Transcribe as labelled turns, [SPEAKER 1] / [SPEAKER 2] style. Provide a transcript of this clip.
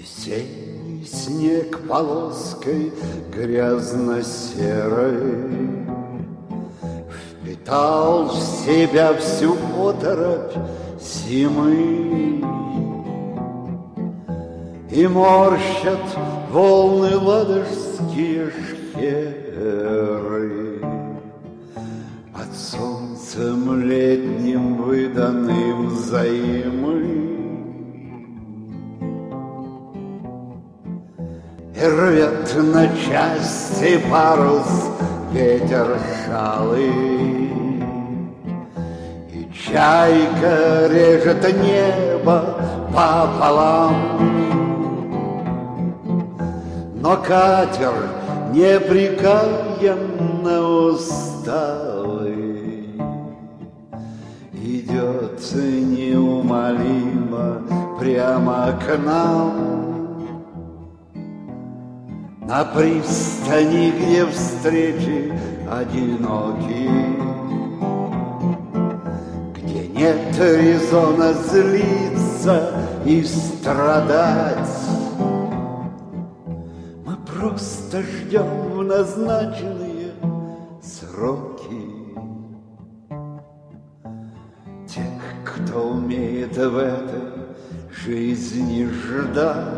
[SPEAKER 1] Весенний снег полоской грязно-серой впитал в себя всю оторопь зимы, и морщат волны ладожские шхеры под солнцем летним, выданным взаймы. И рвет на части парус ветер шалый, и чайка режет небо пополам. Но катер непрекаянно усталый идет неумолимо прямо к нам. На пристани, где встречи одинокие, где нет резона злиться и страдать, мы просто ждем в назначенные сроки тех, кто умеет в этой жизни ждать.